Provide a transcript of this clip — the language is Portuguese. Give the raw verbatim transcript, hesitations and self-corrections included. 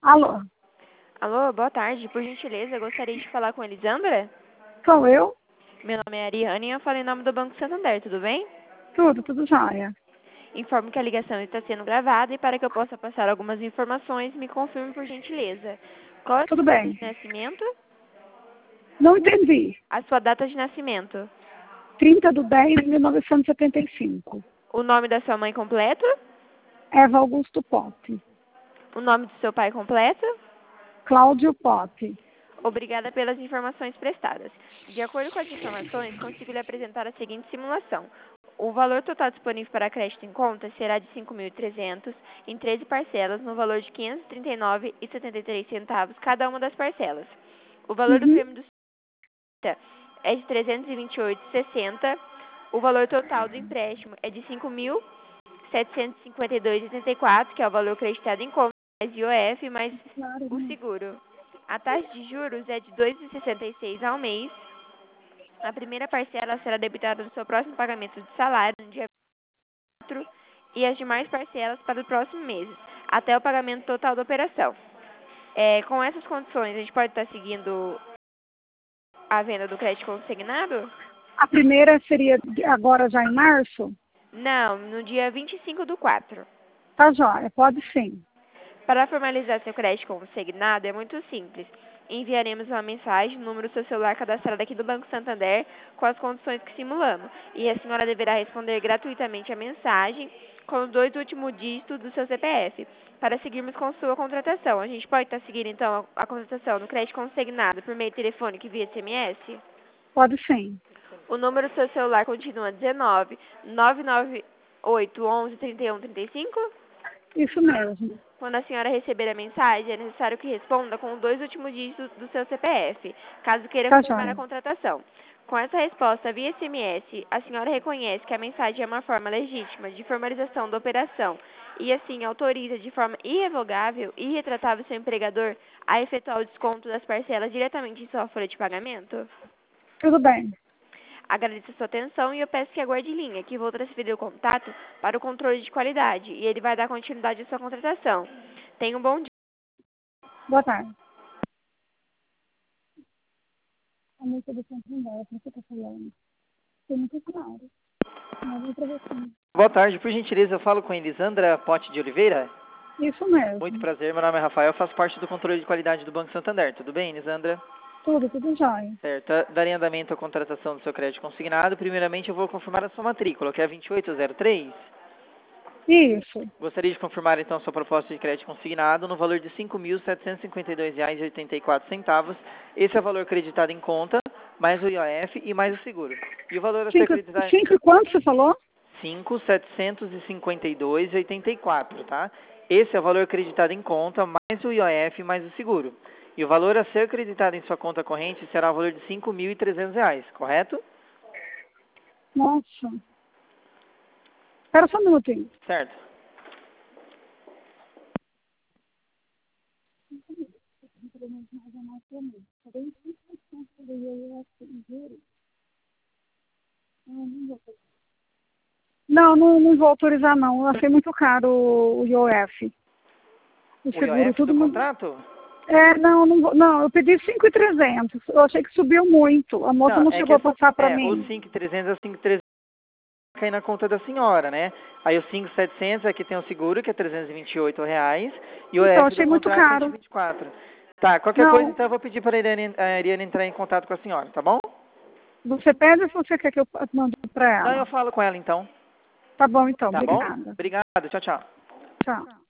Alô? Alô, boa tarde. Por gentileza, eu gostaria de falar com a Elisandra. Sou eu? Meu nome é Ariane e eu falo em nome do Banco Santander, tudo bem? Tudo, tudo jóia. Informo que a ligação está sendo gravada e para que eu possa passar algumas informações, me confirme por gentileza. Qual é a Tudo sua data bem. de nascimento? Não entendi. A sua data de nascimento. trinta de dez de mil novecentos e setenta e cinco. O nome da sua mãe completo? Eva Augusto Pote. O nome do seu pai completo? Cláudio Pote. Obrigada pelas informações prestadas. De acordo com as informações, consigo lhe apresentar a seguinte simulação. O valor total disponível para crédito em conta será de cinco mil e trezentos em treze parcelas, no valor de quinhentos e trinta e nove reais e setenta e três centavos cada uma das parcelas. O valor do Uhum. prêmio do é de trezentos e vinte e oito reais e sessenta centavos. O valor total do empréstimo é de cinco mil setecentos e cinquenta e dois reais e oitenta e quatro centavos, que é o valor creditado em conta, mais I O F, mais Claro, o né? seguro. A taxa de juros é de dois vírgula sessenta e seis ao mês. A primeira parcela será debitada no seu próximo pagamento de salário, no dia quatro, e as demais parcelas para os próximos meses, até o pagamento total da operação. É, com essas condições, a gente pode estar seguindo a venda do crédito consignado? A primeira seria de- agora já em março? Não, no dia vinte e cinco do quatro. Tá jóia, pode sim. Para formalizar seu crédito consignado é muito simples. Enviaremos uma mensagem no número do seu celular cadastrado aqui do Banco Santander com as condições que simulamos. E a senhora deverá responder gratuitamente a mensagem com os dois últimos dígitos do seu C P F, para seguirmos com sua contratação. A gente pode estar seguindo, então, a contratação do crédito consignado por meio telefônico e via S M S? Pode sim. O número do seu celular continua dezenove, nove nove oito, onze, trinta e um, trinta e cinco? Isso mesmo. Quando a senhora receber a mensagem, é necessário que responda com os dois últimos dígitos do seu C P F, caso queira Tá confirmar a jóia. contratação. Com essa resposta via S M S, a senhora reconhece que a mensagem é uma forma legítima de formalização da operação e, assim, autoriza de forma irrevogável e irretratável seu empregador a efetuar o desconto das parcelas diretamente em sua folha de pagamento? Tudo bem. Agradeço a sua atenção e eu peço que aguarde em linha, que vou transferir o contato para o controle de qualidade e ele vai dar continuidade à sua contratação. Tenha um bom dia. Boa tarde. A música do Santander, você tá falando? Tem muito claro. Mas outra vez sim. Boa tarde, por gentileza, eu falo com a Elisandra Pote de Oliveira. Isso Muito mesmo. prazer, meu nome é Rafael, eu faço parte do controle de qualidade do Banco Santander. Tudo bem, Elisandra? Tudo, tudo jóia. Certo, darei andamento à contratação do seu crédito consignado. Primeiramente, eu vou confirmar a sua matrícula, que é vinte e oito zero três. Isso. Gostaria de confirmar, então, sua proposta de crédito consignado no valor de cinco mil setecentos e cinquenta e dois reais e oitenta e quatro centavos. Esse é o valor creditado em conta, mais o I O F e mais o seguro. E o valor a ser Cinco, acreditado... cinco e quanto você falou? cinco mil setecentos e cinquenta e dois reais e oitenta e quatro centavos, tá? Esse é o valor acreditado em conta, mais o I O F mais o seguro. E o valor a ser acreditado em sua conta corrente será o valor de cinco mil e trezentos reais, correto? Nossa. Espera só um minutinho. Certo. Não, não, não vou autorizar não. Eu achei muito caro o, o I O F. O O I O seguro, F tudo do muito. contrato? É, não, não, vou- não, eu pedi cinco mil e trezentos. Eu achei que subiu muito. A moça Não, não é que chegou a assim, passar para é, o mim. cinco mil e trezentos é o cinco mil e trezentos cai na conta da senhora, né? Aí o cinco mil e setecentos aqui tem o seguro, que é trezentos e vinte e oito reais, e o Então, F do achei muito contrato cento e caro. vinte e quatro. Tá, qualquer coisa Não, então eu vou pedir para a Ariane, a Ariane entrar em contato com a senhora, tá bom? você pede ou você quer que eu mande para Não, eu ela? falo com ela então, Tá bom, então. tá bom? Obrigada. Obrigado, tchau, tchau. Tchau.